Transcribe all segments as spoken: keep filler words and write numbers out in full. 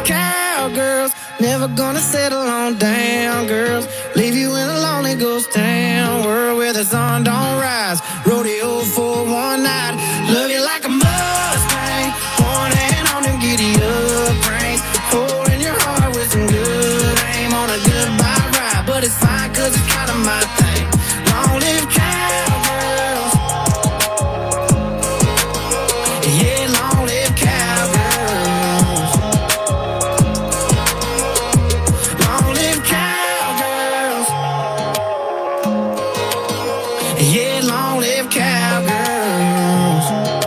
cowgirls, never gonna settle on down girls. Leave you in a lonely ghost town world where the sun don't rise. Rodeo for one night, love you like a Mustang, one hand on them giddy up reins, holding your heart with some good aim on a goodbye ride. But it's fine cause it's kind of my thing. Long live cowgirls, yeah, long live cowgirls, long live cowgirls, yeah, long live cowgirls.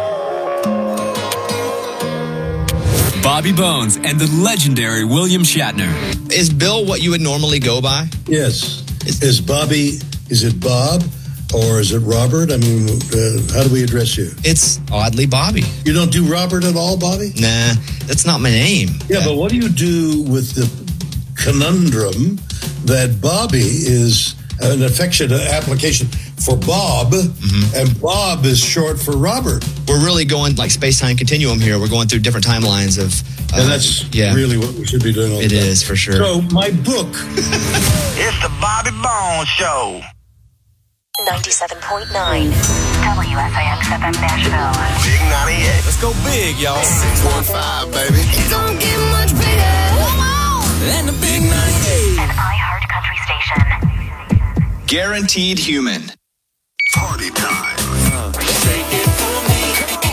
Bobby Bones and the legendary William Shatner. Is Bill what you would normally go by? Yes. Is, is Bobby, is it Bob or is it Robert? I mean, uh, how do we address you? It's oddly Bobby. You don't do Robert at all, Bobby? Nah, that's not my name. Yeah, yeah, but what do you do with the conundrum that Bobby is an affectionate application for Bob, mm-hmm. and Bob is short for Robert? We're really going like space-time continuum here. We're going through different timelines of... Uh, and that's yeah. really what we should be doing all the It time. is, for sure. So, my book... It's the Bobby Bones Show. ninety-seven point nine W S I X F M Nashville. Big ninety-eight. Let's go big, y'all. six one five, baby. It don't get much bigger. And the Big ninety-eight. An iHeart country station. Guaranteed Human. Party time. Uh, shake it for me.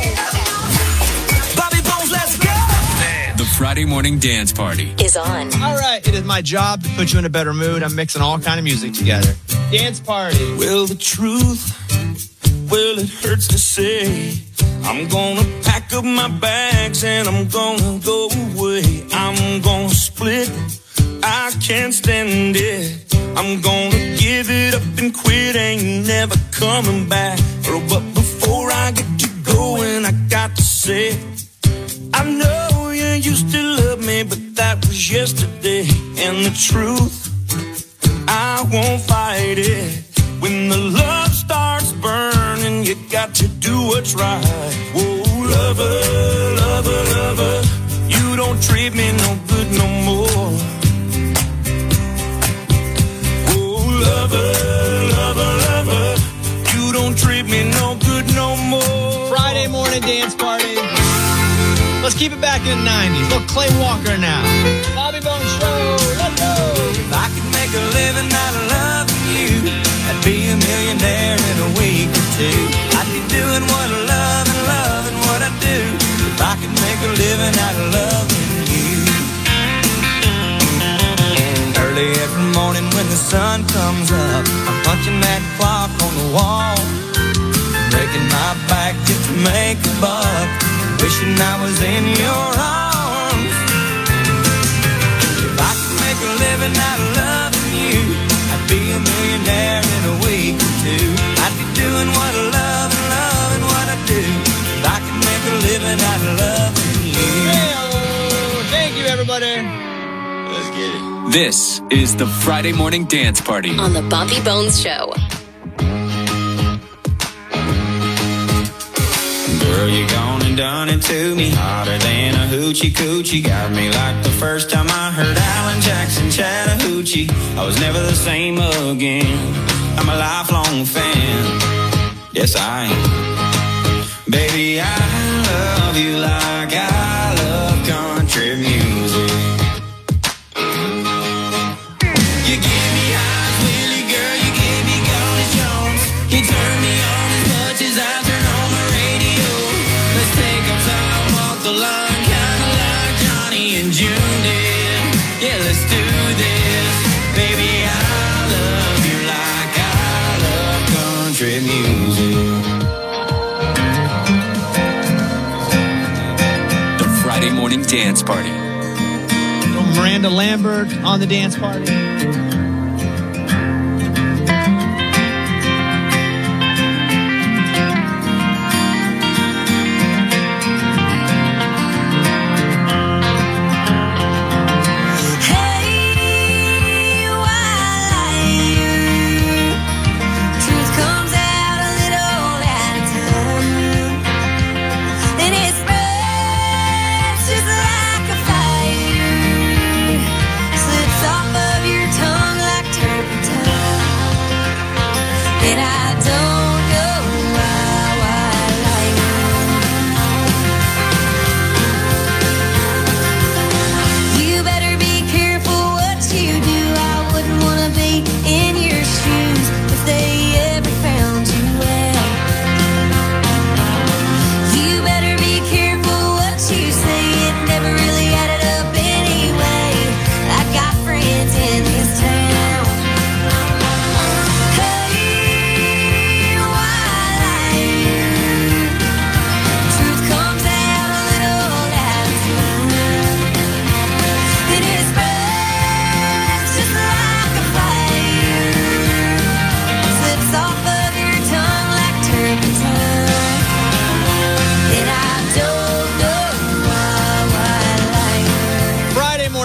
Bobby Bones, let's go. The Friday Morning Dance Party is on. All right, it is my job to put you in a better mood. I'm mixing all kind of music together. Dance party. Well, the truth, well, it hurts to say. I'm gonna pack up my bags and I'm gonna go away. I'm gonna split. I can't stand it. I'm gonna give it up and quit. Ain't never coming back. Oh, but before I get you going, I got to say, I know you used to love me, but that was yesterday. And the truth, I won't fight it. When the love starts burning, you got to do what's right. Whoa, lover, lover, lover, you don't treat me no good no more. Whoa, lover, lover, lover, you don't treat me no good no more. Friday morning dance party. Let's keep it back in the nineties. Look, Clay Walker now. Bobby Bones Show. Let's go. If I could make a living out of loving you, I'd be a millionaire in a week or two. I'd be doing what I love and loving what I do. If I could make a living out of loving you. And early every morning when the sun comes up, I'm punching that clock on the wall, breaking my back just to make a buck, wishing I was in your arms. If I could make a living out of loving you, I'd be a millionaire in a week or two. I'd be doing what I love and loving what I do. If I could make a living out of loving you. Hey-oh. Thank you, everybody. Let's get it. This is the Friday Morning Dance Party on the Bobby Bones Show. Girl, you gone and done it to me, hotter than a hoochie coochie. Got me like the first time I heard Alan Jackson Chattahoochee. I was never the same again. I'm a lifelong fan. Yes, I am. Baby, I love you like I love country music. You give me eyes, Willie, girl, you give me Golly Jones. You turn me on as much as I turn on my radio. Let's take our time, walk the line, kinda like Johnny and June did. Yeah, let's do this. Baby, I love you like I love country music. The Friday Morning Dance Party. Miranda Lambert on the dance party. Then it spreads just like a fire.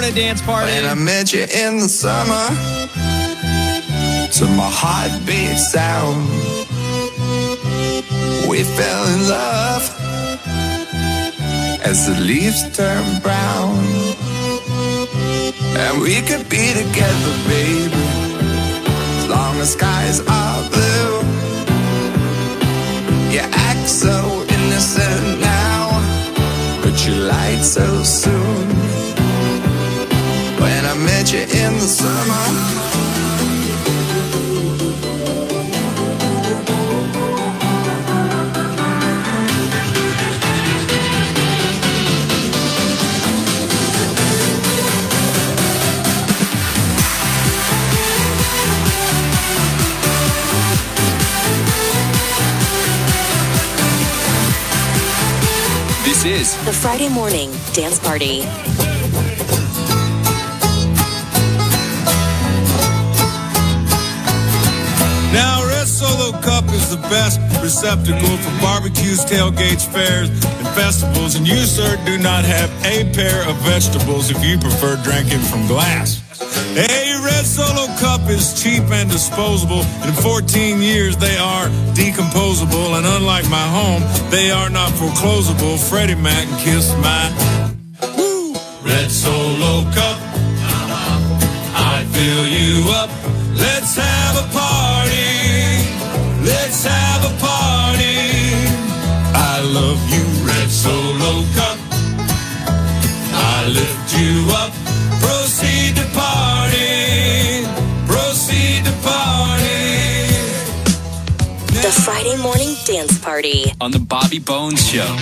Morning Dance Party. When I met you in the summer, to my heartbeat sound, we fell in love as the leaves turn brown. And we could be together, baby, as long as skies are blue. You act so innocent now, but you lied so soon. When I met you in the summer, This is the Friday Morning Dance Party. Now, Red Solo Cup is the best receptacle for barbecues, tailgates, fairs, and festivals. And you, sir, do not have a pair of vegetables if you prefer drinking from glass. A Red Solo Cup is cheap and disposable. In fourteen years, they are decomposable. And unlike my home, they are not foreclosable. Freddie Mac kissed my woo. Red Solo Cup, I fill you up. Let's have a party. Let's have a party. I love you, Red Solo Cup. I lift you up. Proceed to party. Proceed to party. The Friday Morning Dance Party on the Bobby Bones Show.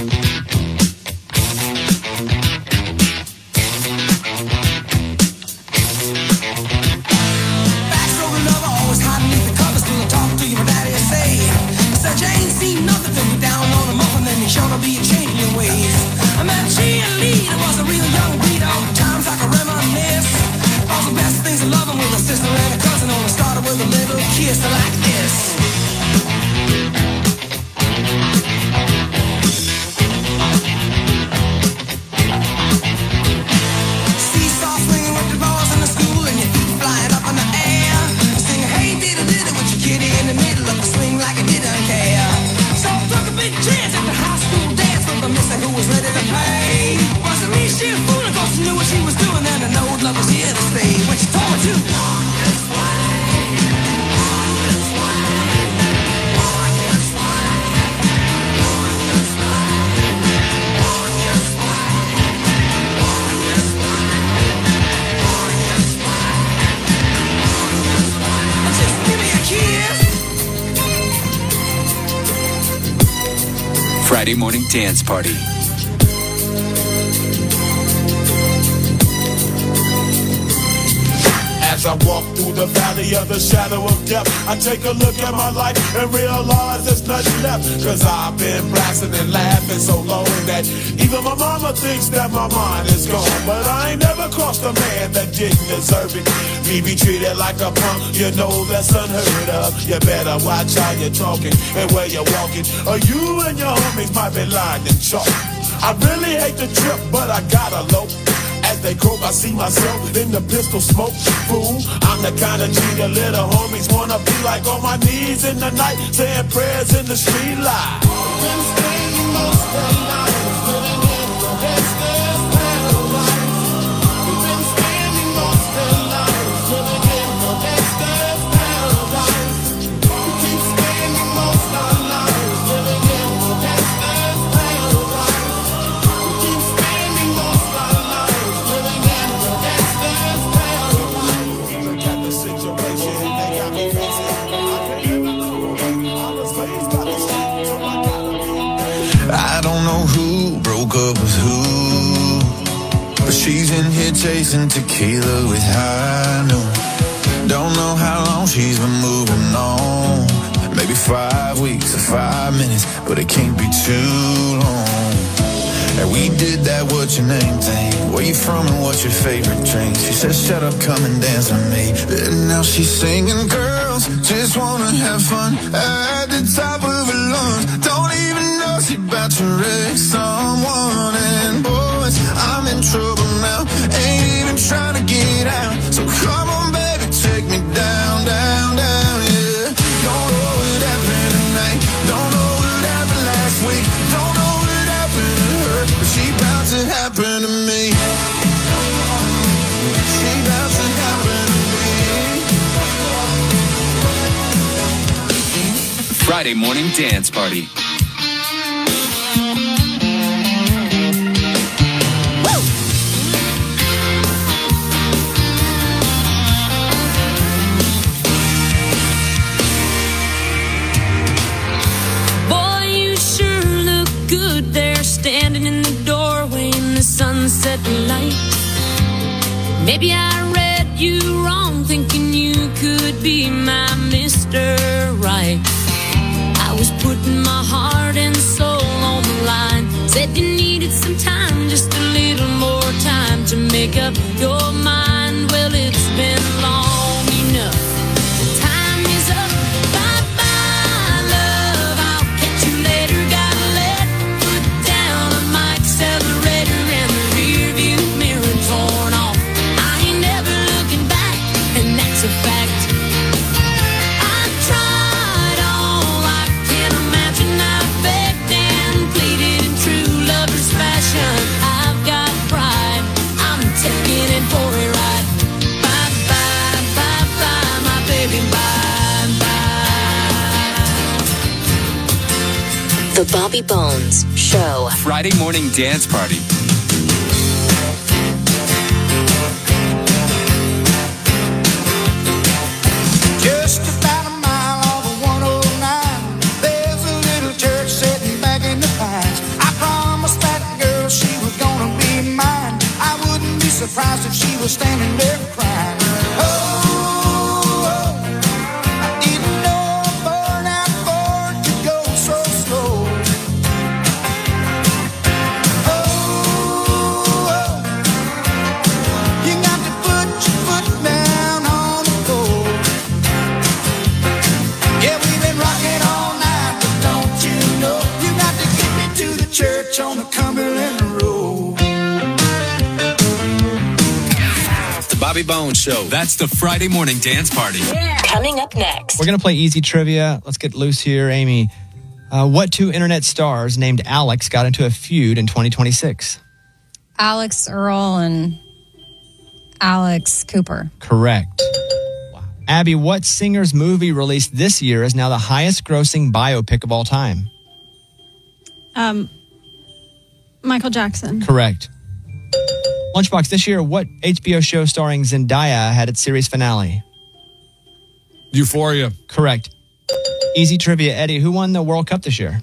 Friday Morning Dance Party. As I walk through the valley of the shadow of death, I take a look at my life and realize there's nothing left. Cause I've been blasting and laughing so long that even my mama thinks that my mind is gone. But I ain't never crossed a man that didn't deserve it. Me be treated like a punk, you know that's unheard of. You better watch how you're talking and where you're walking, or you and your homies might be lying in chalk. I really hate the trip, but I gotta low. As they croak, I see myself in the pistol smoke. Fool, I'm the kind of G the little homies wanna be like, on my knees in the night, saying prayers in the street light. Been spending most of the night living in the gangster's paradise. We've been spending most of the night living in the gangster's paradise. We keep spending most of our lives living in the gangster's paradise. We keep spending most of our lives. I don't know who broke up with who, but she's in here chasing tequila with high noon. Don't know how long she's been moving on. Maybe five weeks or five minutes, but it can't be too long. And we did that what's your name thing. Where you from and what's your favorite drink? She said shut up, come and dance with me. And now she's singing, girls just wanna have fun at the top of her lungs. Don't even know she about to wreck someone. And boys, I'm in trouble now. Ain't Friday morning dance party. Boy, you sure look good there, standing in the doorway in the sunset light. Maybe I read you wrong, thinking you could be my Mister Right. I was putting my heart and soul on the line. Said you needed some time, just a little more time to make up your mind. Well, it's been long enough. Time is up. Bye-bye, love. I'll catch you later. Gotta let foot down on my accelerator and the rear view mirror torn off. I ain't never looking back, and that's a fact. I tried all I can imagine. I begged and pleaded in true lover's fashion. I've got pride. I'm taking it for a ride. Bye bye, bye bye, my baby, bye bye. The Bobby Bones Show. Friday morning dance party. Just about a mile off of one oh nine, there's a little church sitting back in the pines. I promised that girl she was gonna be mine. I wouldn't be surprised if she was standing there crying. Oh, oh, I didn't know a burnout Ford could go so slow. Oh, oh, you got to put your foot down on the floor. Yeah, we've been rocking all night, but don't you know you got to get me to the church on the Cumberland Road. The Bobby Bones Show. That's the Friday morning dance party. Coming up next. We're going to play easy trivia. Let's get loose here, Amy. Uh, what two internet stars named Alex got into a feud in twenty twenty-six? Alex Earl and Alex Cooper. Correct. Wow. Abby, what singer's movie released this year is now the highest grossing biopic of all time? Um, Michael Jackson. Correct. Lunchbox, this year, what H B O show starring Zendaya had its series finale? Euphoria. Correct. Easy trivia, Eddie. Who won the World Cup this year?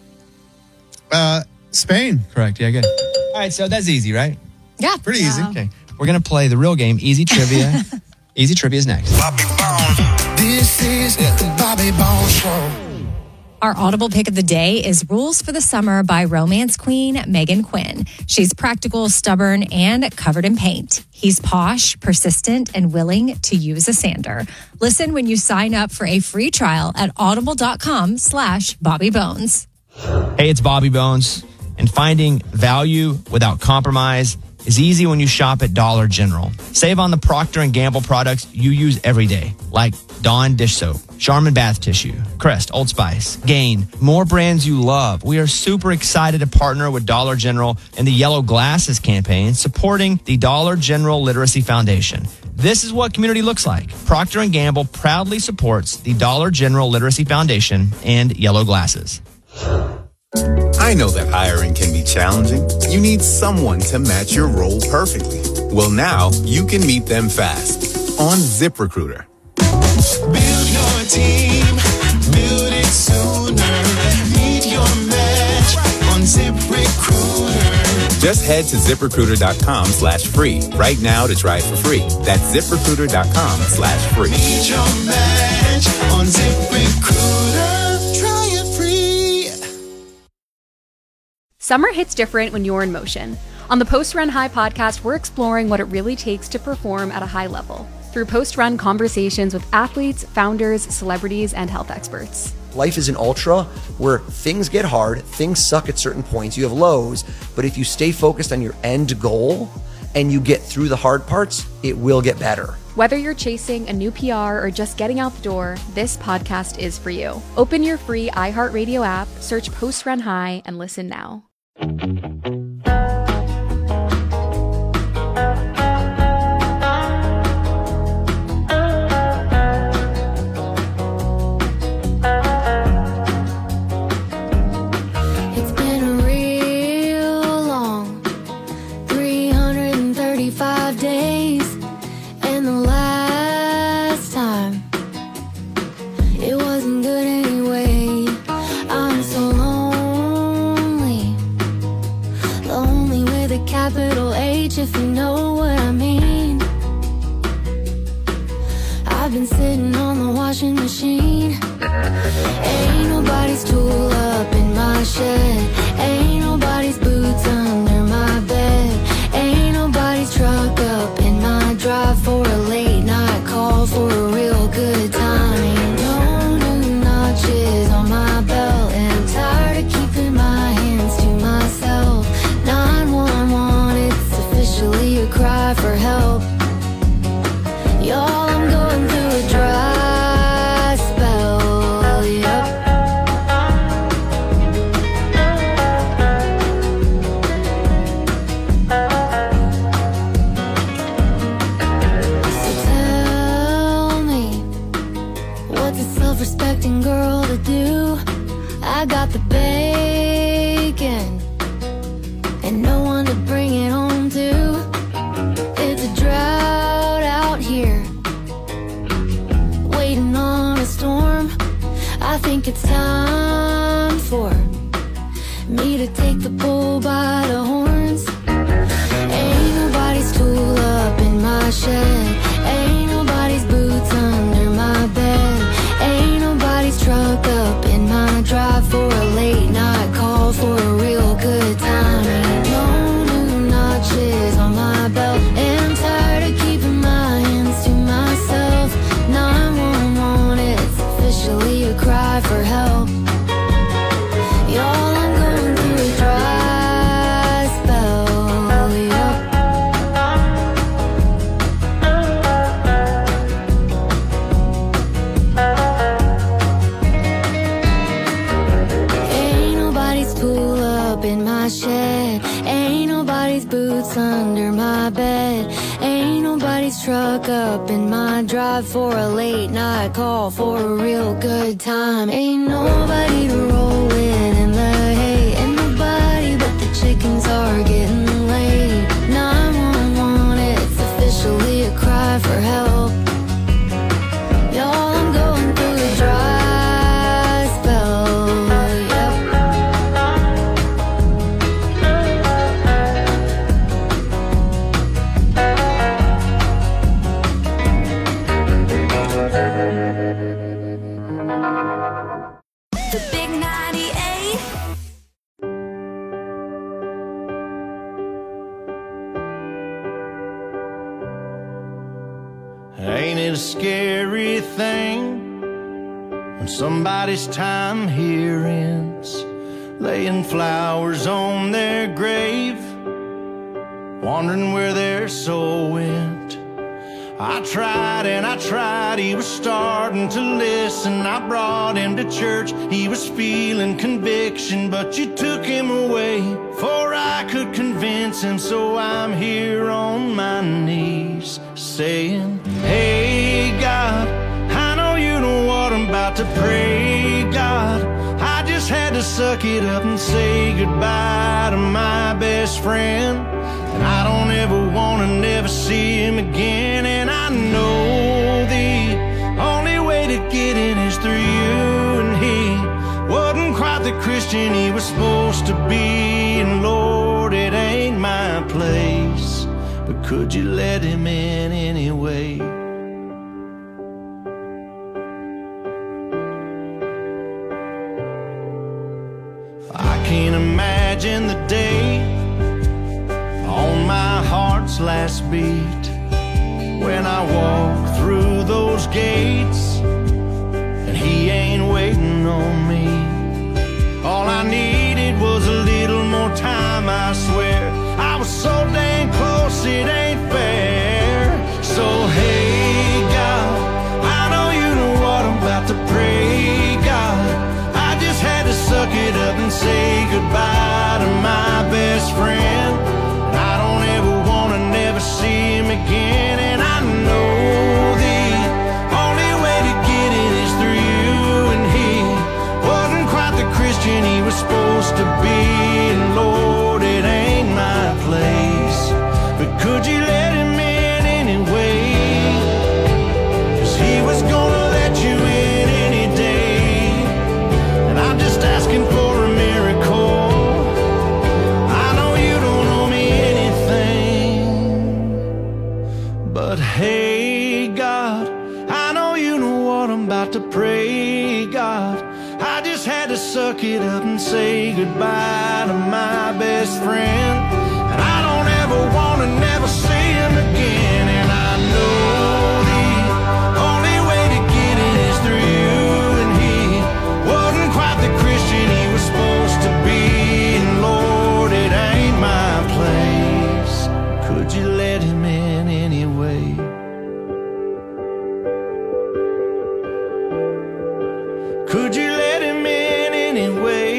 Uh, Spain. Correct. Yeah, good. All right, so that's easy, right? Yeah. Pretty easy. Okay. We're going to play the real game, easy trivia. Easy trivia is next. Bobby Bones. This is the Bobby Bones Show. Our Audible pick of the day is Rules for the Summer by romance queen Megan Quinn. She's practical, stubborn, and covered in paint. He's posh, persistent, and willing to use a sander. Listen when you sign up for a free trial at audible.com slash Bobby Bones. Hey, it's Bobby Bones. And finding value without compromise is easy when you shop at Dollar General. Save on the Procter and Gamble products you use every day, like Dawn dish soap, Charmin bath tissue, Crest, Old Spice, Gain, more brands you love. We are super excited to partner with Dollar General in the Yellow Glasses campaign, supporting the Dollar General Literacy Foundation. This is what community looks like. Procter and Gamble proudly supports the Dollar General Literacy Foundation and Yellow Glasses. I know that hiring can be challenging. You need someone to match your role perfectly. Well, now you can meet them fast on ZipRecruiter. Build your team, build it sooner. Meet your match on ZipRecruiter. Just head to ZipRecruiter.com slash free right now to try it for free. That's ZipRecruiter.com slash free. Meet your match on ZipRecruiter. Try it free. Summer hits different when you're in motion. On the Post Run High podcast, we're exploring what it really takes to perform at a high level through post-run conversations with athletes, founders, celebrities, and health experts. Life is an ultra where things get hard, things suck at certain points, you have lows, but if you stay focused on your end goal and you get through the hard parts, it will get better. Whether you're chasing a new P R or just getting out the door, this podcast is for you. Open your free iHeartRadio app, search Post Run High, and listen now. I've been sitting on the washing machine. Ain't nobody's tool up in my shed. Ain't nobody's boots under my bed. Ain't nobody's truck up in my drive for a late night call for a real good time. Ain't no new notches on my belt, and I'm tired of keeping my hands to myself. nine one one, it's officially a cry for help. Y'all, I'm going through a dry spell, yep. So tell me, what's a self-respecting girl to do? I got the bacon and no one to bring it home to. It's a drought out here, waiting on a storm. I think it's time for me to take the bull by the horns. Ain't nobody's tool up in my shed. Ain't nobody's boots under my bed. Ain't nobody's truck up in my drive for a late night call for a real good time. Ain't no new notches on my belt, and I'm tired of keeping my hands to myself. nine one one, it's officially a cry for help. Y'all, I'm going through a dry spell, yep. Ain't nobody's tool up in my shed. Ain't nobody's boots under my bed. Ain't nobody's truck up in my drive for a late night call for a real good time. Ain't nobody to roll with in the hay. Ain't nobody but the chickens are getting laid. nine one one, it's officially a cry for help. Y'all, I'm going through a dry spell, yep. The Big ninety-eight. Ain't it a scary thing when somebody's time here ends, laying flowers on their grave, wondering where their soul went? I tried and I tried, he was starting to listen. I brought him to church, he was feeling conviction, but you took him away before I could convince him. So I'm here on my knees saying, hey God, I know you know what I'm about to pray, God. I just had to suck it up and say goodbye to my best friend, and I don't ever wanna never see him again. And I know the only way to get in is through you, and he wasn't quite the Christian he was supposed to be. And Lord, it ain't my place, but could you let him in anyway? I can't imagine the day on my heart's last beat when I walk through those gates and he ain't waiting on me. All I needed was a little more time, I swear. I was so dang close, it ain't fair. So hey God, I know you know what I'm about to pray, God. I just had to suck it up and say goodbye to my best friend. I don't ever wanna never see him again. And I know the only way to get in is through you, and he wasn't quite the Christian he was supposed to be. And Lord, it ain't my place, but could you let him in anyway? 'Cause he was gonna let you in any day, and I'm just asking for a miracle. But hey God, I know I'm about to pray, God. I just had to suck it up and say goodbye to my best friend. And I don't ever want to never see him again. And I know the only way to get it is through you. And he wasn't quite the Christian he was supposed to be. And Lord, it ain't my place. Could you let him in anyway? Could you let him in anyway?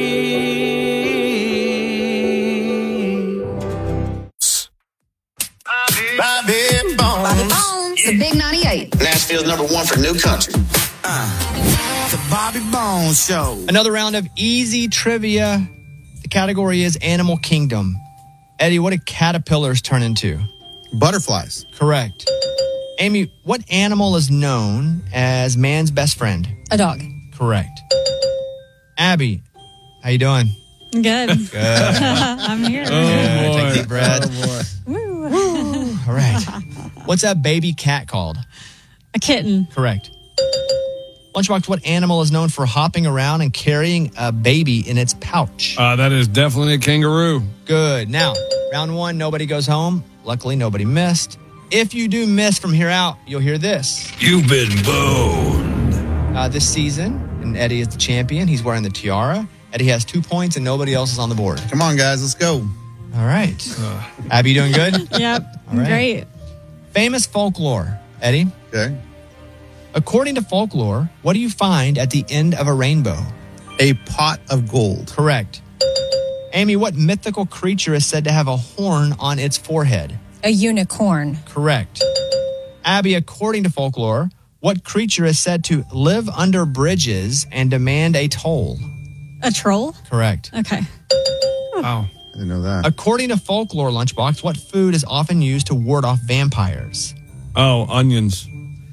Bobby Bones. The Big ninety-eight. Nashville's number one for new country. Uh, the Bobby Bones Show. Another round of easy trivia. The category is Animal Kingdom. Eddie, what do caterpillars turn into? Butterflies. Correct. Amy, what animal is known as man's best friend? A dog. Correct. Abby, how you doing? Good. Good. I'm here. Good. Take a deep breath. Oh, boy. Woo. All right. What's that baby cat called? A kitten. Correct. Lunchbox, what animal is known for hopping around and carrying a baby in its pouch? Uh, that is definitely a kangaroo. Good. Now, round one, nobody goes home. Luckily, nobody missed. If you do miss from here out, you'll hear this. You've been boned. Uh, this season, and Eddie is the champion. He's wearing the tiara. Eddie has two points, and nobody else is on the board. Come on, guys. Let's go. All right. Uh, Abby, you doing good? Yep. All right. Great. Famous folklore. Eddie? Okay. According to folklore, what do you find at the end of a rainbow? A pot of gold. Correct. Amy, what mythical creature is said to have a horn on its forehead? A unicorn. Correct. Abby, according to folklore, what creature is said to live under bridges and demand a toll? A troll? Correct. Okay. Wow. I didn't know that. According to folklore, Lunchbox, what food is often used to ward off vampires? Oh, onions.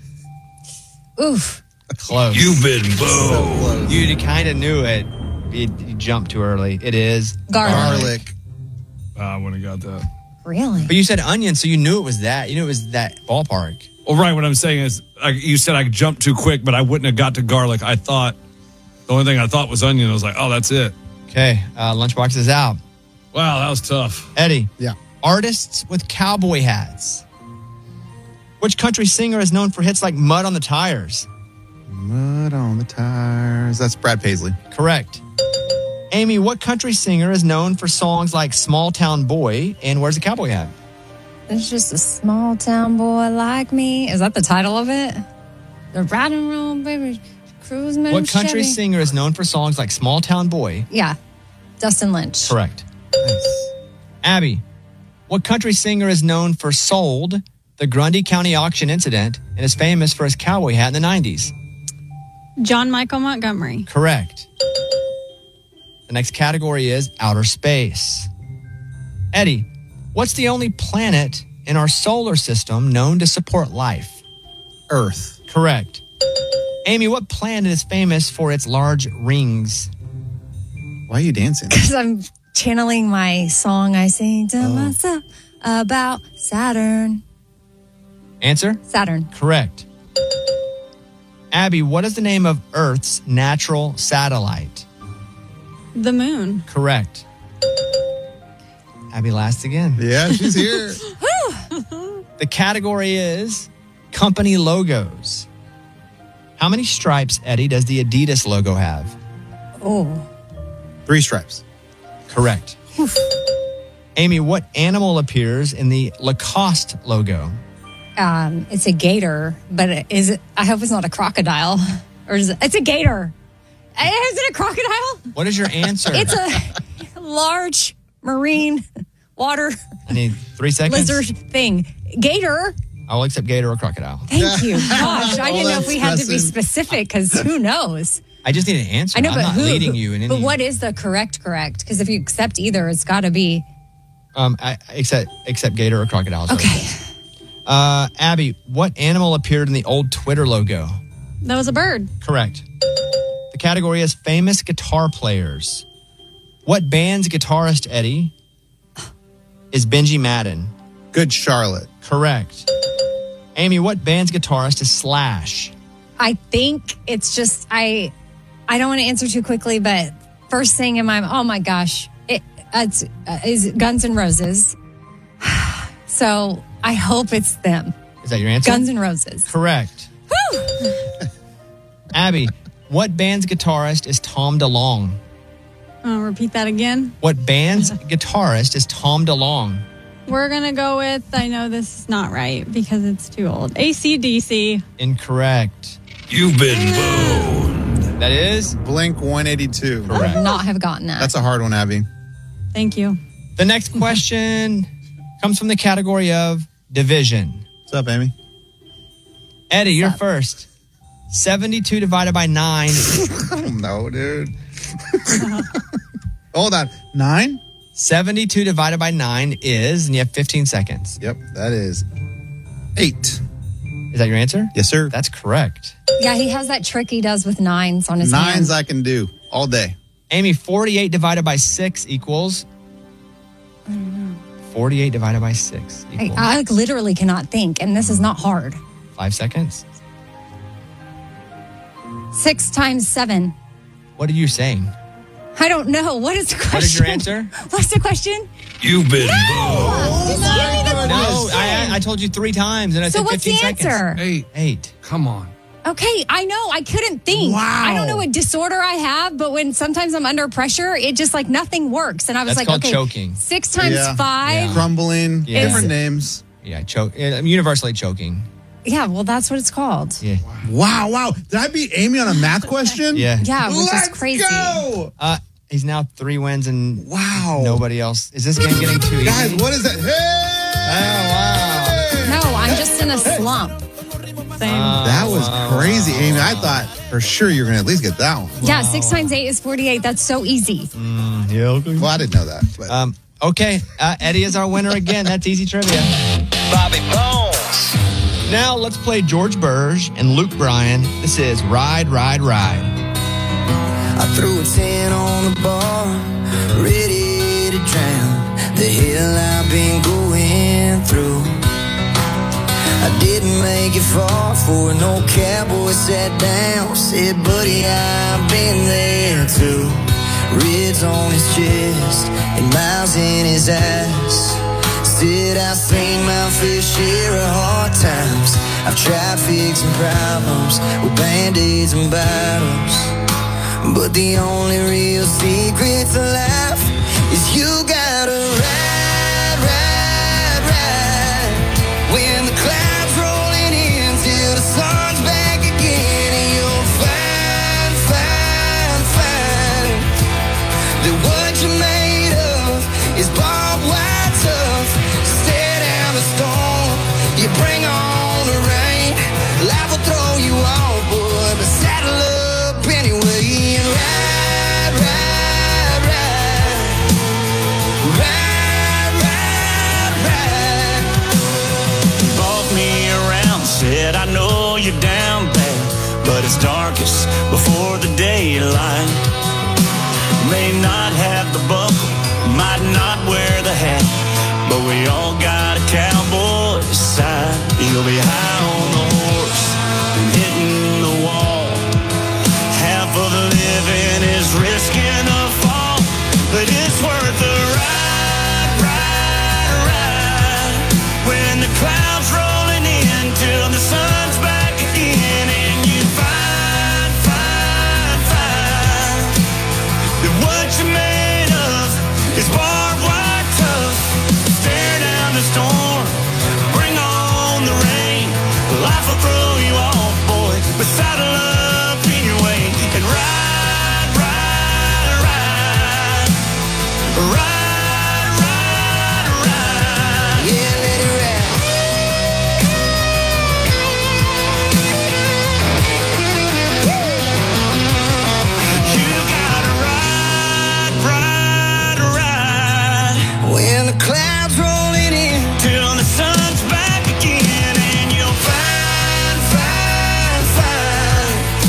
Oof. Close. You've been boned. So you kind of knew it. You, you jumped too early. It is garlic. Garlic. Oh, I wouldn't have got that. Really? But you said onion, so you knew it was that. You knew it was that ballpark. Well, right. What I'm saying is, like, you said I jumped too quick, but I wouldn't have got to garlic. I thought, the only thing I thought was onion. I was like, oh, that's it. Okay. Uh, Lunchbox is out. Wow, that was tough. Eddie. Yeah. Artists with cowboy hats. Which country singer is known for hits like Mud on the Tires? Mud on the tires. That's Brad Paisley. Correct. Amy, what country singer is known for songs like Small Town Boy and Where's the Cowboy Hat? It's just a small town boy like me. Is that the title of it? The riding room, baby, cruising. What country Chevy. singer is known for songs like Small Town Boy? Yeah, Dustin Lynch. Correct. Nice. Abby, what country singer is known for Sold, the Grundy County auction incident, and is famous for his cowboy hat in the nineties? John Michael Montgomery. Correct. The next category is outer space. Eddie, what's the only planet in our solar system known to support life? Earth. Correct. Amy, what planet is famous for its large rings? Why are you dancing? Because I'm channeling my song I sing to Oh. myself about Saturn. Answer? Saturn. Correct. Abby, what is the name of Earth's natural satellite? The moon. Correct. Abby last again. Yeah, she's here. The category is company logos. How many stripes, Eddie, does the Adidas logo have? Oh. Three stripes. Correct. Amy, what animal appears in the Lacoste logo? Um, it's a gator, but is it? I hope it's not a crocodile. Or is it? It's a gator. Is it a crocodile? What is your answer? It's a large marine water I need three seconds. lizard thing. Gator. I'll accept gator or crocodile. Thank you. Gosh, I All didn't know that if we had to be stressing. specific because who knows? I just need an answer. I know, I'm but not who? leading you in any. But what is the correct correct? Because if you accept either, it's got to be. Um, I, I accept accept gator or crocodile. Sorry. Okay. Uh, Abby, what animal appeared in the old Twitter logo? That was a bird. Correct. The category is famous guitar players. What band's guitarist, Eddie, is Benji Madden? Good Charlotte. Correct. Amy, what band's guitarist is Slash? I think it's just I. I don't want to answer too quickly, but first thing in my oh my gosh, it it's, uh, is Guns N' Roses. So I hope it's them. Is that your answer? Guns N' Roses. Correct. Woo! Abby, what band's guitarist is Tom DeLonge? Oh, repeat that again. What band's guitarist is Tom DeLonge? We're going to go with, I know this is not right because it's too old. A C D C. Incorrect. You've been boned. That is Blink one eighty-two. I would not have gotten that. That's a hard one, Abby. Thank you. The next question comes from the category of division. What's up, Amy? Eddie, you're first. seventy-two divided by nine. Oh, no, dude. Hold on. Nine? seventy-two divided by nine is, and you have fifteen seconds. Yep, that is eight. Is that your answer? Yes, sir. That's correct. Yeah, he has that trick he does with nines on his Nines hands. I can do all day. Amy, forty-eight divided by six equals? I don't know. forty-eight divided by six I, equals? I literally cannot think, and this is not hard. Five seconds. Six times seven. What are you saying? I don't know. What is the question? What is your answer? What's the question? You've been No! Just give me the No, question. I, I told you three times, and I So said what's fifteen the seconds. answer? Eight. Eight. Come on. Okay, I know. I couldn't think. Wow. I don't know what disorder I have, but when sometimes I'm under pressure, it just like nothing works. And I was That's like, called okay, choking. six times Yeah. five. Yeah. Crumbling. Yeah. Different names. Yeah, choke. uh, Universally choking. Yeah, well, that's what it's called. Yeah. Wow, wow. Did I beat Amy on a math question? Yeah. Yeah, which Let's is crazy. go. Uh, he's now three wins and Wow. nobody else. Is this game getting too easy? Guys, what is that? Hey! No, I'm just in a slump. Same. Uh, That was crazy, Amy. I thought for sure you were going to at least get that one. Yeah, six times eight is forty-eight. That's so easy. Yeah, okay. Well, I didn't know that. But. Um, okay, uh, Eddie is our winner again. That's easy trivia. Bobby Bones. Now let's play George Burge and Luke Bryan. This is Ride, Ride, Ride. I threw a ten on the bar, ready to drown the hell I've been going through. I didn't make it far for no cowboy sat down, said, buddy, I've been there too. Ribs on his chest and miles in his ass. Said I've seen my fair share of hard times. I've tried fixing problems with band-aids and bottles, but the only real secret to life is you gotta ride, ride, ride. When the clouds rolling in till the sun's back again, and you'll find, find, find that what you're made of is barbed wire tough. Stare down the storm, you bring on the rain. Life will throw you off, boy, but saddle up anyway and ride, ride, ride. Ride, ride, ride. Bought me around, said I know you're down bad, but it's darkest before the daylight. May not have the buckle, might not wear the hat, but we all got a cowboy side. You'll be high on the horse and hitting the wall. Half of the living is risking a fall, but it's worth the ride, ride, ride. When the clouds rolling in till the sun's back again, and you find, find, find that what you're made of is barbed wire tough. Stare down the storm, bring on the rain. Life will throw you off, boy, but saddle up anyway and ride, ride, ride. Ride, ride, ride. Yeah, let it ride. You gotta ride, ride, ride. When the clouds rolling in Till the sun's back again, and you'll find, find, find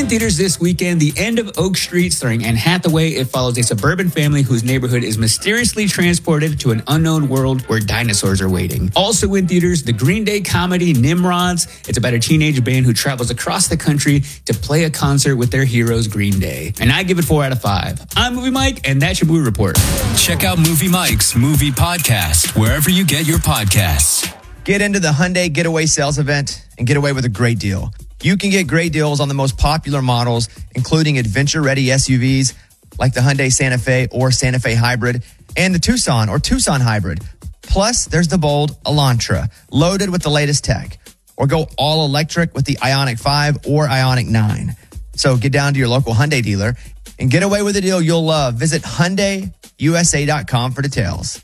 theaters this weekend, The End of Oak Street, starring Anne Hathaway. It follows a suburban family whose neighborhood is mysteriously transported to an unknown world where dinosaurs are waiting. Also in theaters, the Green Day comedy Nimrods. It's about a teenage band who travels across the country to play a concert with their heroes, Green Day. And I give it four out of five. I'm Movie Mike, and that's your movie report. Check out Movie Mike's Movie Podcast wherever you get your podcasts. Get into the Hyundai Getaway Sales Event and get away with a great deal. You can get great deals on the most popular models, including adventure-ready S U Vs like the Hyundai Santa Fe or Santa Fe Hybrid and the Tucson or Tucson Hybrid. Plus, there's the bold Elantra, loaded with the latest tech. Or go all electric with the Ioniq five or Ioniq nine. So get down to your local Hyundai dealer and get away with a deal you'll love. Visit Hyundai U S A dot com for details.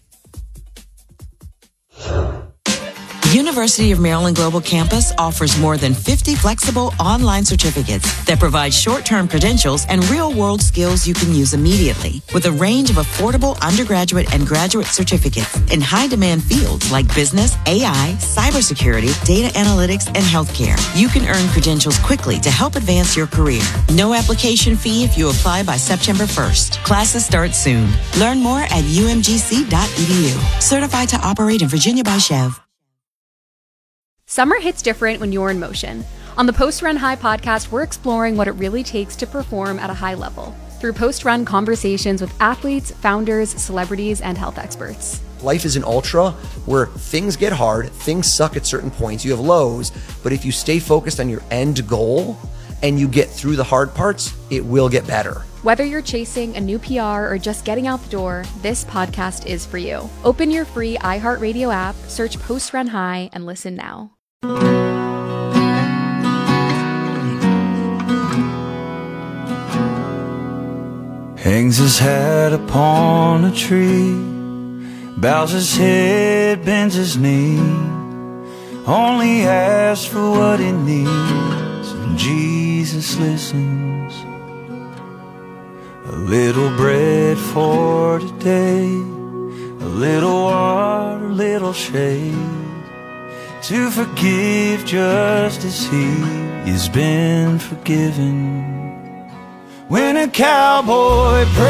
University of Maryland Global Campus offers more than fifty flexible online certificates that provide short-term credentials and real-world skills you can use immediately, with a range of affordable undergraduate and graduate certificates in high-demand fields like business, A I, cybersecurity, data analytics, and healthcare. You can earn credentials quickly to help advance your career. No application fee if you apply by September first. Classes start soon. Learn more at U M G C dot E D U. Certified to operate in Virginia by Chev. Summer hits different when you're in motion. On the Post Run High podcast, we're exploring what it really takes to perform at a high level through post-run conversations with athletes, founders, celebrities, and health experts. Life is an ultra where things get hard, things suck at certain points, you have lows, but if you stay focused on your end goal and you get through the hard parts, it will get better. Whether you're chasing a new P R or just getting out the door, this podcast is for you. Open your free iHeartRadio app, search Post Run High, and listen now. Hangs his hat upon a tree, bows his head, bends his knee, only asks for what he needs, and Jesus listens. A little bread for today, a little water, a little shade, to forgive just as he has been forgiven. When a cowboy prays,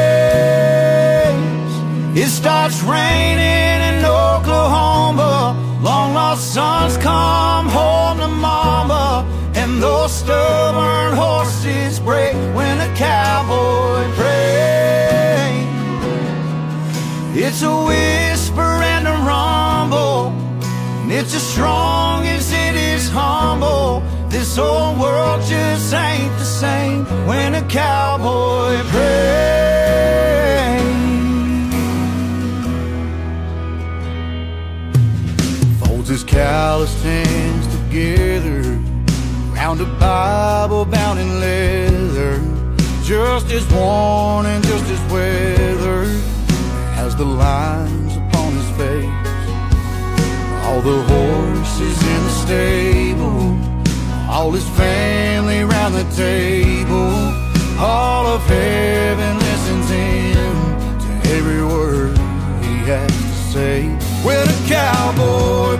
it starts raining in Oklahoma. Long lost sons come home to mama, and those stubborn horses break. When a cowboy prays, it's a whisper and a rumble, and it's as strong as it is humble. This old world just ain't the same when a cowboy prays. Folds his calloused hands together round a Bible bound in leather, just as worn and just as weathered as the lines upon his face. All the horses in the stable, all his family round the table, all of heaven listens in to every word he has to say. When a cowboy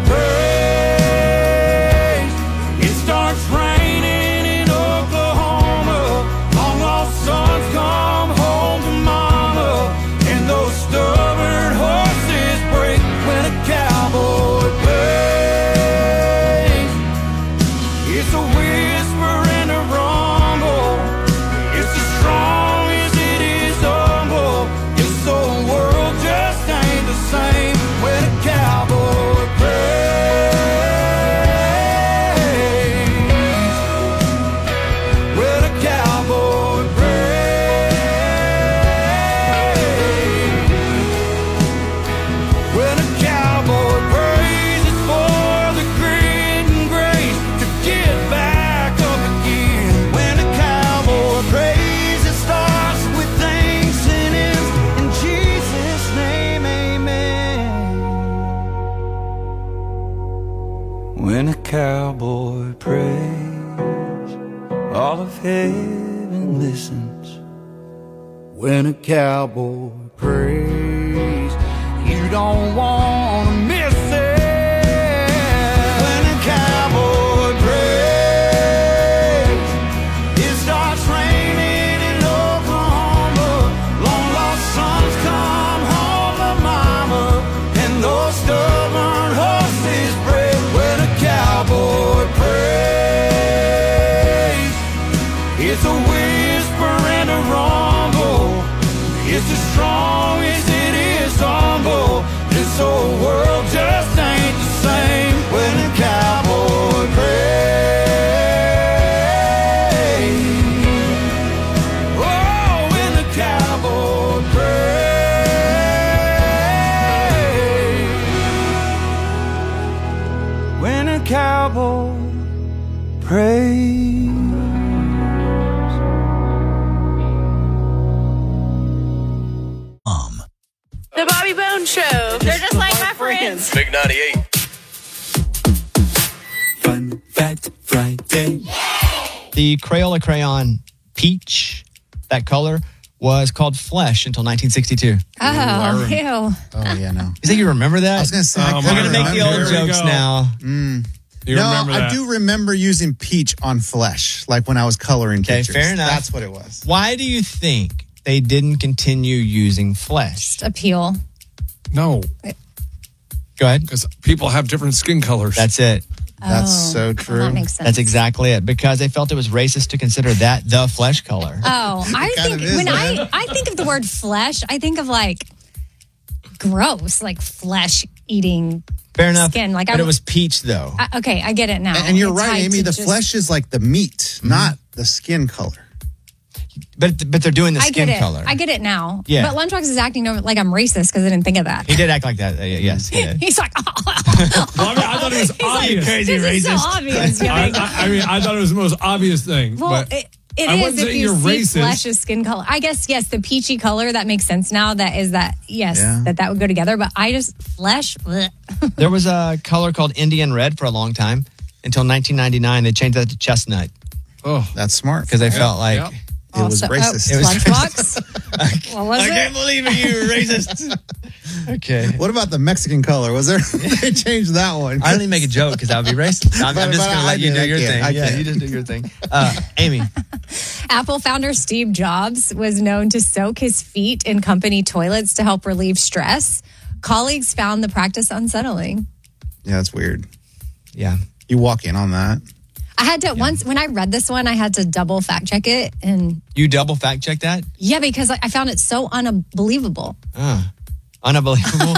prays, it starts raining in Oklahoma. Long lost sons come home to mama, and those stubborn horses break. When a cowboy prays, it's a whisper and a rumble, it's as strong as it is humble. This old world just ain't the same when a cowboy prays. When a cowboy prays. When a cowboy prays, it's for the grit and grace to get back up again. When a cowboy prays, it starts with thanks and ends in Jesus' name, amen. When a cowboy prays, all of heaven listens. When a cowboy prays, you don't want to miss it. When a cowboy prays, it strong as it is humble. This whole world just ain't the same when a cowboy prays. Oh, when the cowboy prays. When a cowboy prays. The Bobby Bones Show. They're just like my friends. Big ninety-eight. Fun Fact Friday. The Crayola crayon peach, that color, was called Flesh until nineteen sixty-two. Oh, ew. Oh, yeah, no. You think you remember that? I was going to say, I We're kinda going to make the remember. old There we jokes go. now. Mm. You no, remember I that. do remember using peach on Flesh, like when I was coloring Okay, pictures. fair enough. That's what it was. Why do you think they didn't continue using Flesh? Appeal. No. Go ahead. Because people have different skin colors. That's it. That's Oh, so well, true. that makes sense. That's exactly it. Because they felt it was racist to consider that the flesh color. Oh, I kind think of is, when I, man. I think of the word flesh, I think of like gross, like flesh eating Fair enough. skin. Like but I it was peach, though. I, okay, I get it now. And, and you're It's right, tied Amy. to The just- flesh is like the meat, not the skin color. But but they're doing the I skin get it. color. I get it now. Yeah. But Lunchbox is acting like I'm racist because I didn't think of that. He did act like that. Uh, yes, he did. He's like, oh, Well, I, mean, I thought it was He's like, obvious. crazy this is so racist. obvious. I, Young. I, I mean, I thought it was the most obvious thing. Well, but it, it I is wasn't if saying you you're see racist. flesh's skin color. I guess yes, the peachy color that makes sense now. That is that yes, Yeah. that that would go together. But I just flesh. bleh. There was a color called Indian red for a long time until nineteen ninety-nine. They changed that to chestnut Oh, That's smart. because they felt like Yep. It was Also- racist. Oh, It was Lunchbox. What was I it? can't believe it, you racist. Okay. What about the Mexican color? Was there? They changed that one. I don't even make a joke because that would be racist. I'm, I'm But- just but going to I let you did. do I your can't. thing. I Yeah, can't. you just do your thing. Uh, Amy. Apple founder Steve Jobs was known to soak his feet in company toilets to help relieve stress. Colleagues found the practice unsettling. Yeah, that's weird. Yeah. You walk in on that. I had to once when I read this one, I had to double fact check it, and You double fact check that? yeah, because I I found it so unbelievable. Uh, unbelievable.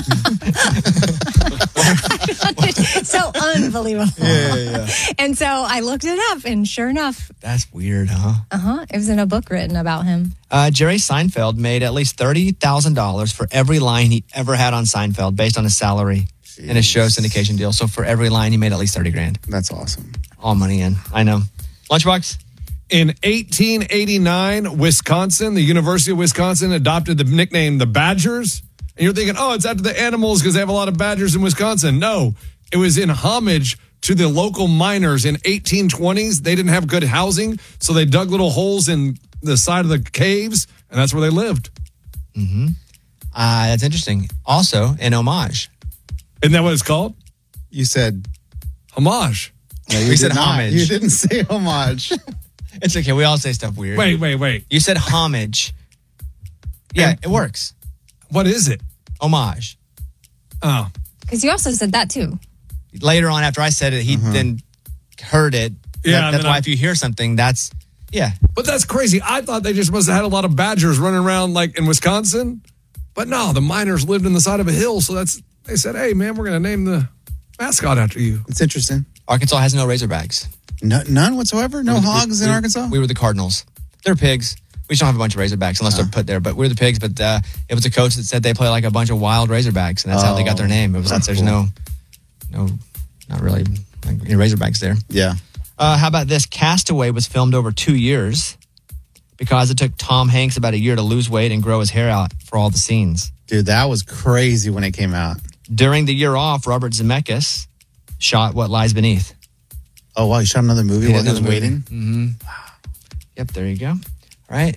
so unbelievable. Yeah, yeah, yeah. And so I looked it up, and sure enough, That's weird, huh? uh huh, it was in a book written about him. Uh, Jerry Seinfeld made at least thirty thousand dollars for every line he ever had on Seinfeld based on his salary in his show syndication deal. So for every line, he made at least thirty grand. That's awesome. All money in. I know. Lunchbox? In eighteen eighty-nine, Wisconsin, the University of Wisconsin adopted the nickname the Badgers. And you're thinking, oh, it's after the animals because they have a lot of badgers in Wisconsin. No, it was in homage to the local miners in eighteen twenties. They didn't have good housing, so they dug little holes in the side of the caves, and that's where they lived. Mm-hmm. Uh, that's interesting. Also, in homage. Isn't that what it's called? You said homage. No, you we did said not. homage. You didn't say homage. It's okay. We all say stuff weird. Wait, wait, wait. You said homage. Yeah, And- it works. What is it? Homage. Oh. Because you also said that too. Later on, after I said it, he then heard it. Yeah, That- and that's then why I- if you hear something, that's, yeah. But that's crazy. I thought they just must have had a lot of badgers running around like in Wisconsin. But no, the miners lived in the side of a hill. So that's, they said, hey, man, we're going to name the mascot after you. It's interesting. Arkansas has no Razorbacks. No, none whatsoever? No We were the- hogs we- in we- Arkansas? We were the Cardinals. They're pigs. We just don't have a bunch of Razorbacks unless they're put there. But we're the pigs. But uh, it was a coach that said they play like a bunch of wild Razorbacks, and that's how they got their name. It was that's there's cool. no, no, not really like, any Razorbacks there. Yeah. Uh, how about this? Castaway was filmed over two years because it took Tom Hanks about a year to lose weight and grow his hair out for all the scenes. Dude, that was crazy when it came out. During the year off, Robert Zemeckis shot What Lies Beneath. Oh, wow. You shot another movie He while did he was another movie. waiting? Mm-hmm. Yep, there you go. All right.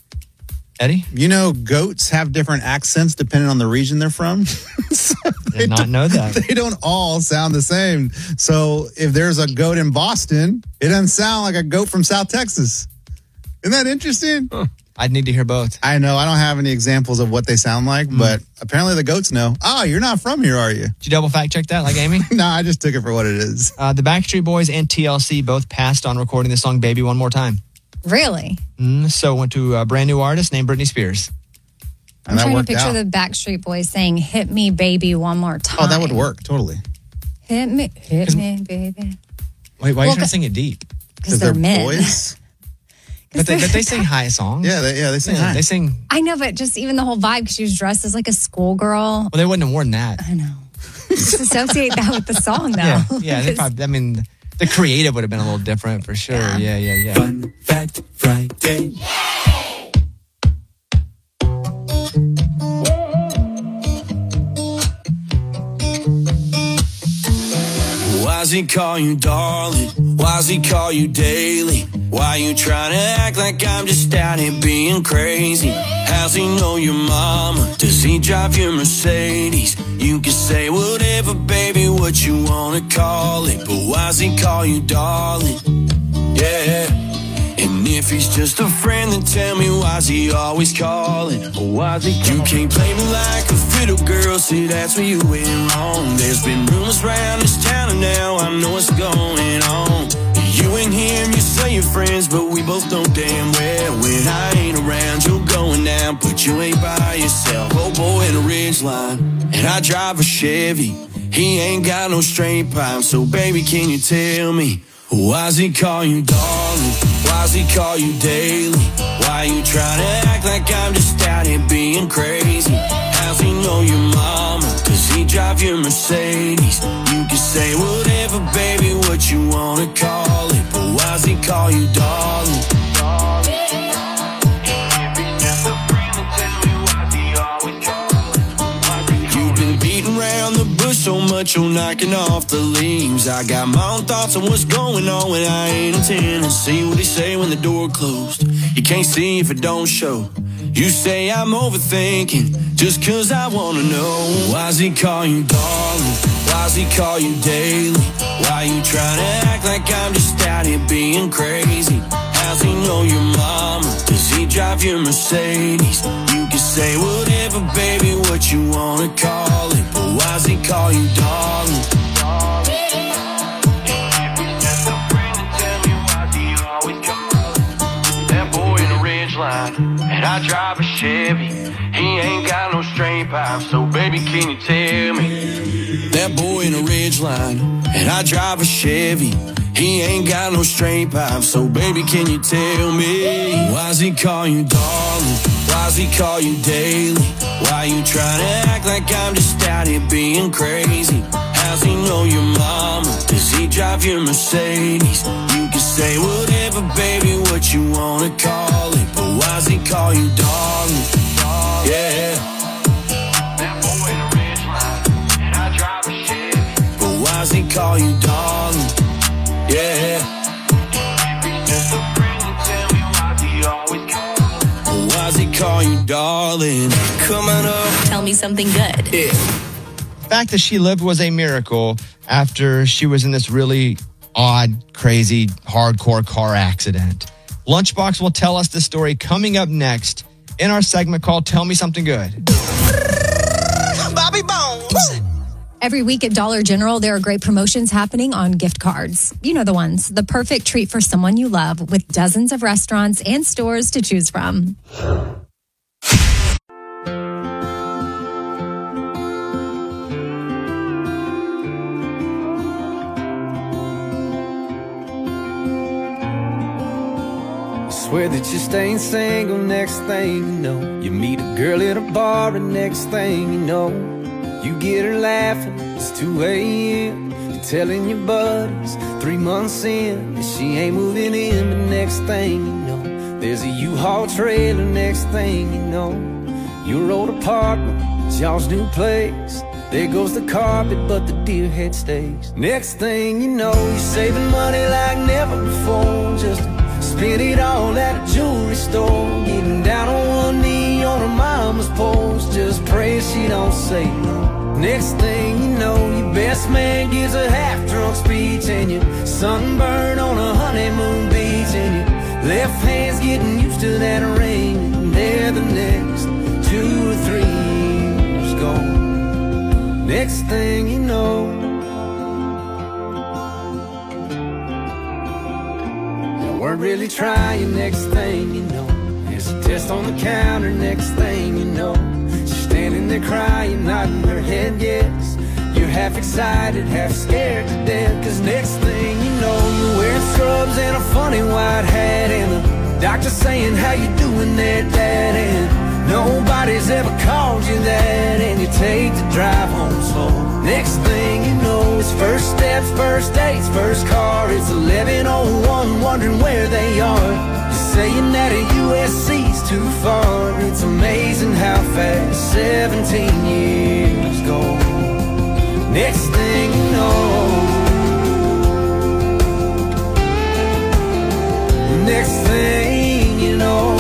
Eddie? You know, goats have different accents depending on the region they're from. So they Did not don't- know that. They don't all sound the same. So if there's a goat in Boston, it doesn't sound like a goat from South Texas. Isn't that interesting? I'd need to hear both. I know. I don't have any examples of what they sound like, but apparently the goats know. Oh, you're not from here, are you? Did you double fact check that like Amy? No, I just took it for what it is. Uh, the Backstreet Boys and T L C both passed on recording the song Baby One More Time. Really? Mm, so went to a brand new artist named Britney Spears. I'm that trying to worked picture out. the Backstreet Boys saying, hit me, baby, one more time. Oh, that would work, totally. Hit me, hit me, baby. Wait, why are Well, you trying to sing it deep? Because they're, men. boys. But they, but they sing high songs. Yeah, they, yeah, they sing Yeah, high. They sing. I know, but just even the whole vibe, because she was dressed as like a schoolgirl. Well, they wouldn't have worn that. I know. Just associate that with the song, though. Yeah, yeah. They probably, I mean, the creative would have been a little different for sure. Yeah, yeah, yeah. Fun Fact Friday. Why's he call you darling? Why's he call you daily? Why you trying to act like I'm just out here being crazy? How's he know your mama? Does he drive your Mercedes? You can say whatever, baby, what you wanna call it, but why's he call you darling? Yeah. And if he's just a friend, then tell me why's he always calling? Or why's he calling? You can't play me like a fiddle girl, see that's where you went wrong. There's been rumors around this town and now I know what's going on. You ain't him, you say you're friends, but we both know damn well when I ain't around, you're going down, but you ain't by yourself. Oh boy in a ridgeline, and I drive a Chevy. He ain't got no straight pipe, so baby, can you tell me? Why's he call you darling? Why's he call you daily? Why you trying to act like I'm just out here being crazy? How's he know your mama? Does he drive your Mercedes? You can say whatever, baby, what you wanna call it, but why's he call you darling? You've been beating around the bush so much you're knocking off the leaves. I got my own thoughts on what's going on when I ain't intending. See what he say when the door closed. You can't see if it don't show. You say I'm overthinking just cause I wanna know. Why's he call you darling? Why's he call you daily? Why you trying to act like I'm just out here being crazy? How's he know your mama? Does he drive your Mercedes? You can say whatever, baby, what you wanna call it, but why's he call you darling? That boy in the ridge line, and I drive a Chevy. He ain't got no straight pipe, so baby, can you tell me? That boy in the ridge line, and I drive a Chevy. He ain't got no straight pipe, so baby, can you tell me? Why's he call you darling? Why's he call you daily? Why you trying to act like I'm just out here being crazy? How's he know your mama? Does he drive your Mercedes? You can say whatever, baby, what you wanna call it, but why's he call you darling? Yeah. That boy in the ridge line, and I drive a Chevy. But why's he call you darling? Yeah. Why's he call you darling? Coming up. Tell me something good. Yeah. The fact that she lived was a miracle after she was in this really odd, crazy, hardcore car accident. Lunchbox will tell us the story coming up next in our segment called Tell Me Something Good. Bobby Bones. Every week at Dollar General, there are great promotions happening on gift cards. You know the ones, the perfect treat for someone you love, with dozens of restaurants and stores to choose from. Swear that you're staying single, next thing you know, you meet a girl at a bar, and next thing you know, you get her laughing, it's two a.m. You're telling your buddies three months in that she ain't moving in, but next thing you know, there's a U-Haul trailer, next thing you know, your old apartment, it's y'all's new place. There goes the carpet, but the deer head stays. Next thing you know, you're saving money like never before, just spend it all at a jewelry store, getting down on one knee on her mama's porch, just pray she don't say no. Next thing you know, your best man gives a half-drunk speech, and you're sunburned on a honeymoon beach, and your left hand's getting used to that ring, and there the next two or three years gone. Next thing you know, you weren't really trying. Next thing you know, there's a test on the counter, next thing you know, she's standing there crying, nodding her head yes. You're half excited, half scared to death, cause next thing you know, you're wearing scrubs and a funny white hat, and the doctor saying, how you doing there, Dad? And nobody's ever called you that, and you take the drive home slow. Next thing you know, it's first steps, first dates, first car. It's eleven oh one, wondering where they are. You're saying that a U S C's too far. It's amazing how fast seventeen years go. Next thing you know, next thing you know,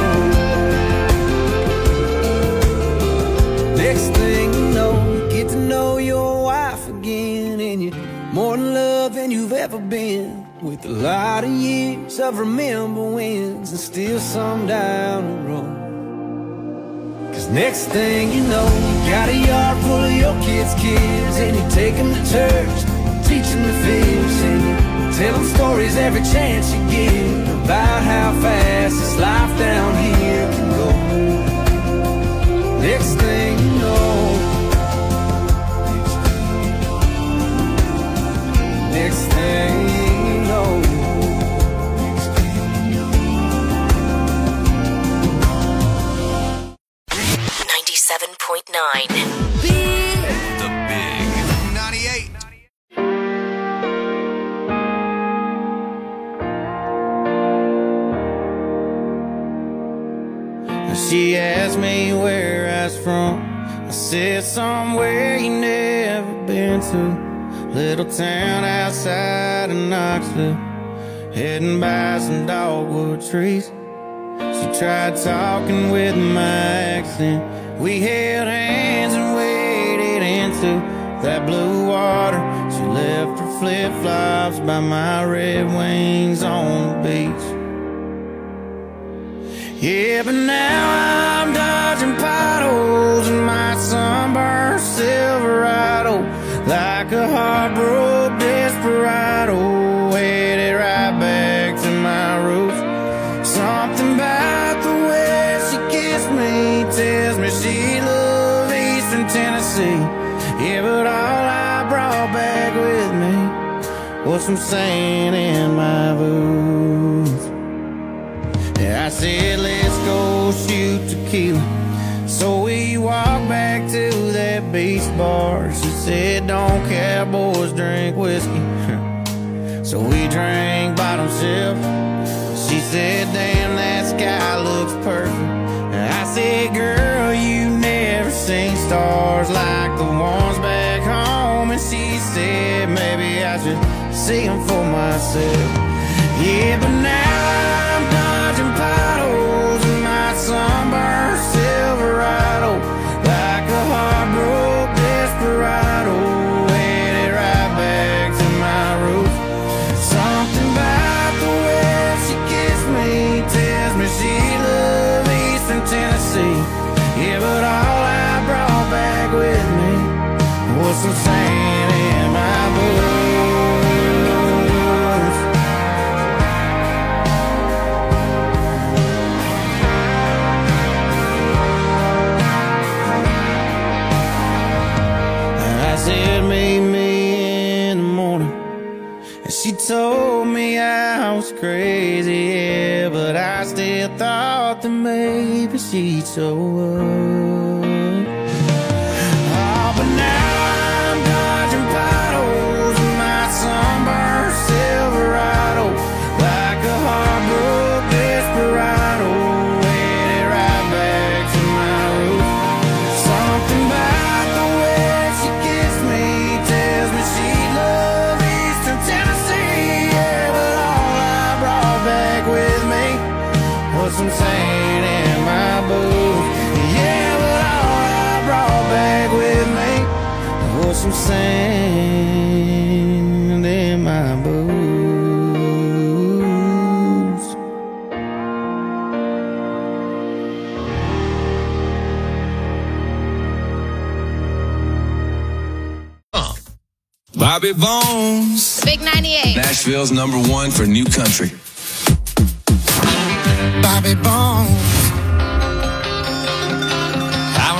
next thing you know, you get to know your wife again, and you're more in love than you've ever been, with a lot of years of remember wins and still some down the road. Cause next thing you know, you got a yard full of your kids' kids, and you take them to church, teach them to fish, and you tell them stories every chance you get about how fast this life down here can go. Next thing you know, next thing you know, ninety-seven point nine. The Big ninety-eight. She asked me where I was from. I said somewhere you never been to, little town outside of Knoxville, heading by some dogwood trees. She tried talking with my accent. We held hands and waded into that blue water. She left her flip-flops by my Red Wings on the beach. Yeah, but now I'm dodging potholes in my sunburned Silverado, like a heartbroken desperado, headed right back to my roots. Something about the way she kissed me tells me she loved Eastern Tennessee. Yeah, but all I brought back with me was some sand in my boots. I said, let's go shoot tequila. So we walked back to that beach bar. She said, don't cowboys drink whiskey. So we drank bottom sip. She said, damn, that sky looks perfect. I said, girl, you never seen stars like the ones back home. And she said, maybe I should see them for myself. Yeah, but now I'm dodging potholes in my sunburned Silverado, like a heartbroken desperado, headed right back to my roots. Something about the way she kissed me tells me she loved Eastern Tennessee. Yeah, but all I brought back with me was some sand in my boots. Said meet me in the morning, and she told me I was crazy, yeah, but I still thought that maybe she'd show up. Oh, but now I'm dodging potholes in my sunburned Silverado, like a heartbroken desperado, headed right back to my roots. Something about the way she kissed me tells me she loved Eastern Tennessee. Yeah, but all I brought back with me was some sand in my boots. Yeah, but all I brought back with me was some sand in my boots. Bobby Bones. The Big ninety-eight. Nashville's number one for new country. Bobby Bones.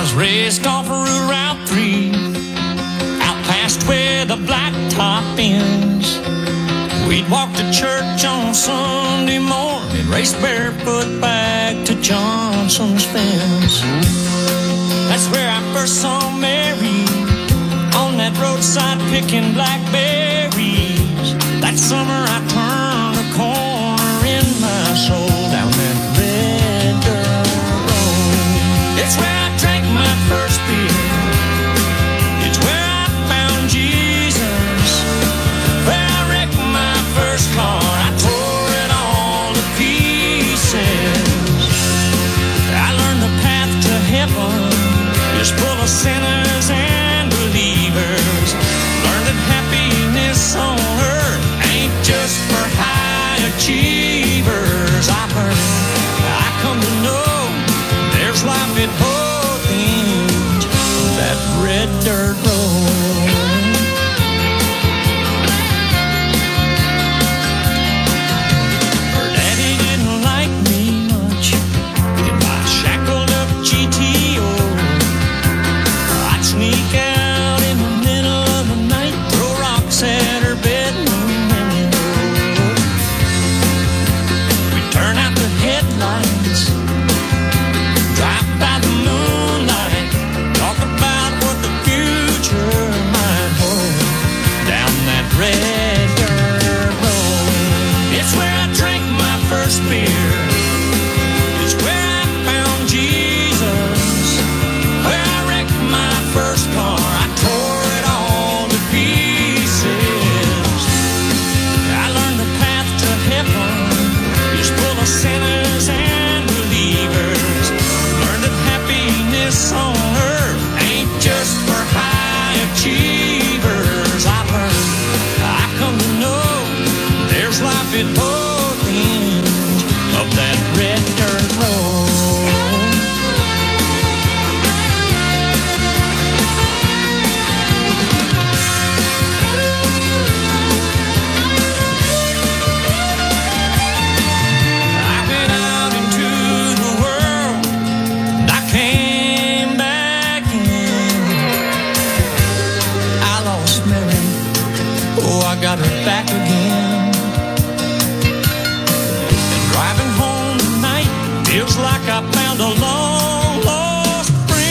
cars raced off of Route three, out past where the blacktop ends. We'd walk to church on Sunday morning, race barefoot back to Johnson's fence. That's where I first saw Mary, on that roadside picking blackberries. That summer I turned a corner in my soul, down that red dirt road. It's where I drank my first beer. It's where I found Jesus. Where I wrecked my first car, I tore it all to pieces. I learned the path to heaven is full of sinners and believers. Learned that happiness on earth ain't just for high achievers. I learned, I come to know there's life at both ends of that red dirt road. Her daddy didn't like me much in my shackled up G T O. I'd sneak out in the middle of the night, throw rocks at her bedroom window. We'd turn out the headlights, drive by the moonlight, talk about what the future might hold, down that red dirt road. It's where I drank my first beer. It's where I found Jesus. Where I wrecked my first car, I tore it all to pieces. I learned the path to heaven is full of sinners and believers. Learned that happiness on earth ain't just for high achievers. I learned, I come to know there's life at both ends of that red dirt road. I went out into the world and I came back in. I lost Mary, oh, I got her back again. And driving home tonight feels like I found a long lost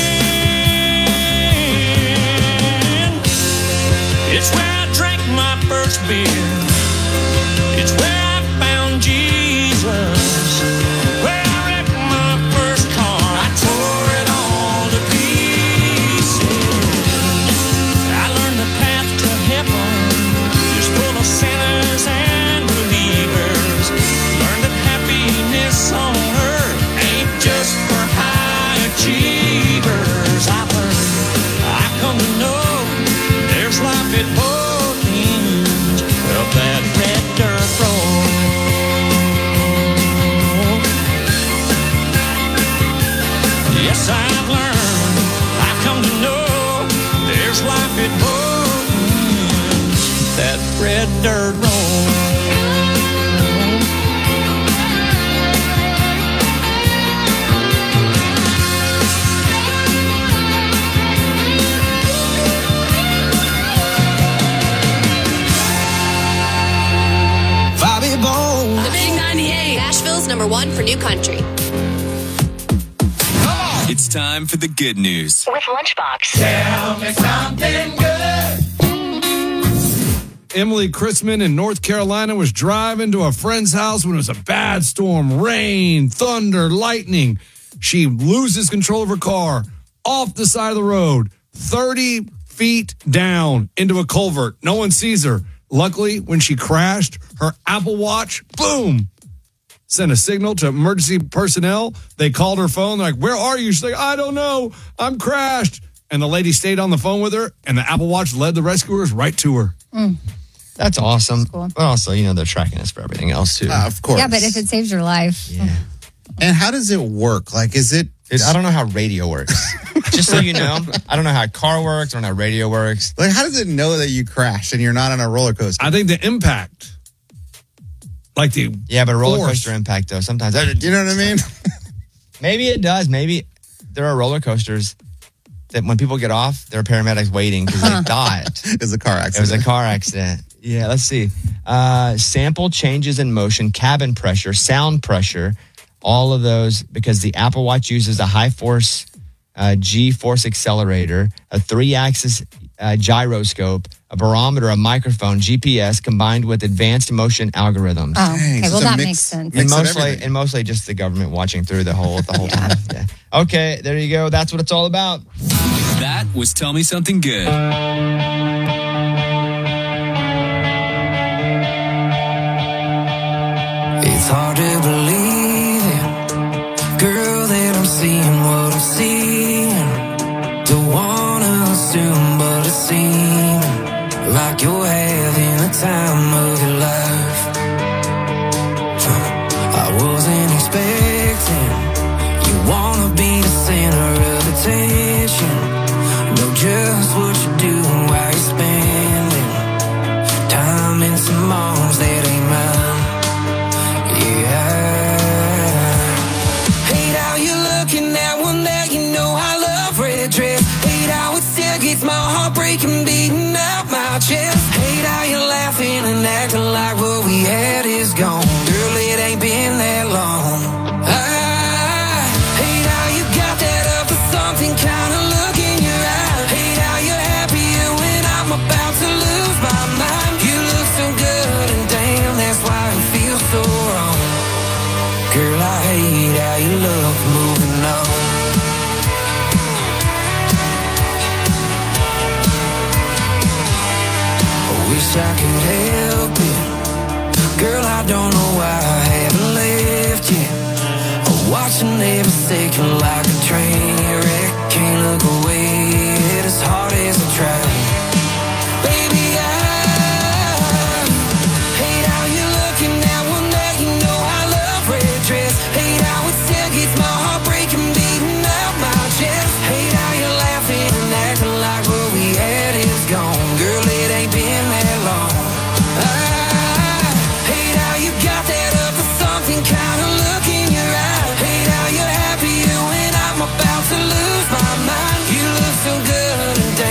friend. It's where I drank my first beer. It's where I found Jesus. Where I wrecked my first car, I tore it all to pieces. I learned the path to heaven is full of sinners and believers. Learned that happiness on earth ain't just for high achievers. I learned, I come to know there's life at both ends of that red dirt road. Yes, I've learned, I've come to know there's life at both ends of that red dirt road. Bobby Bones. The Big ninety-eight. Nashville's number one for new country. It's time for the good news. With Lunchbox. Tell me something good. Emily Chrisman in North Carolina was driving to a friend's house when it was a bad storm, rain, thunder, lightning. She loses control of her car off the side of the road, thirty feet down into a culvert. No one sees her. Luckily, when she crashed, her Apple Watch, boom, sent a signal to emergency personnel. They called her phone. They're like, where are you? She's like, I don't know. I'm crashed. And the lady stayed on the phone with her, and the Apple Watch led the rescuers right to her. Mm. That's awesome. Cool. But also, you know, they're tracking us for everything else, too. Uh, of course. Yeah, but if it saves your life. Yeah. And how does it work? Like, is it... Dude, I don't know how radio works. Just so you know, I don't know how a car works. I don't know how radio works. Like, how does it know that you crashed and you're not on a roller coaster? I think the impact. Like the Yeah, but roller force. coaster impact, though, sometimes. You know what I mean? Maybe it does. Maybe there are roller coasters that when people get off, there are paramedics waiting because they thought it was a car accident. It was a car accident. Yeah, let's see. Uh, sample changes in motion, cabin pressure, sound pressure, all of those because the Apple Watch uses a high force uh, G-force accelerator, a three-axis uh, gyroscope, a barometer, a microphone, G P S combined with advanced motion algorithms. Oh, okay. Well, that makes sense. And mostly, and mostly just the government watching through the whole the whole yeah. time. Yeah. Okay, there you go. That's what it's all about. That was Tell Me Something Good. It's hard to believe it, girl, that I'm seeing what I'm seeing. Don't wanna assume, but it seems like you're having a time of your life. I wasn't expecting you wanna be the center of attention. Know just what you're doing while you're spending time in some moms that ain't mine. Hate how you're looking at one that you know I love red dress. Hate how it still gets my heart breaking, beating out my chest. Hate how you're laughing and acting like what we had is gone. Girl, it ain't been that long. I hate how you got that up for something kind of look in your eye. Hate how you're happier when I'm about to lose my mind. You look so good and damn, that's why it feels so wrong. Girl, I hate how you look moving on. I wish I could help it. Girl, I don't know why I haven't left yet. I'm watching every second like a train